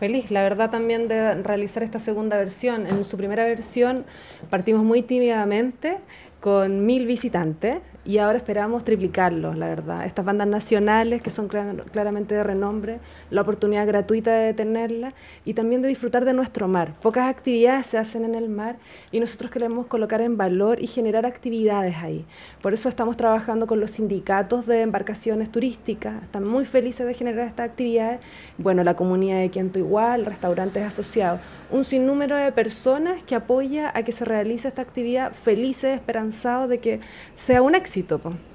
Feliz, la verdad, también de realizar esta segunda versión. En su primera versión partimos muy tímidamente con 1.000 visitantes y ahora esperamos triplicarlos, la verdad. Estas bandas nacionales que son claramente de renombre, la oportunidad gratuita de tenerla y también de disfrutar de nuestro mar. Pocas actividades se hacen en el mar y nosotros queremos colocar en valor y generar actividades ahí. Por eso estamos trabajando con los sindicatos de embarcaciones turísticas, están muy felices de generar estas actividades. Bueno, la comunidad de Quento igual, restaurantes asociados, un sinnúmero de personas que apoya a que se realice esta actividad, felices, esperanzados de que sea un éxito, po.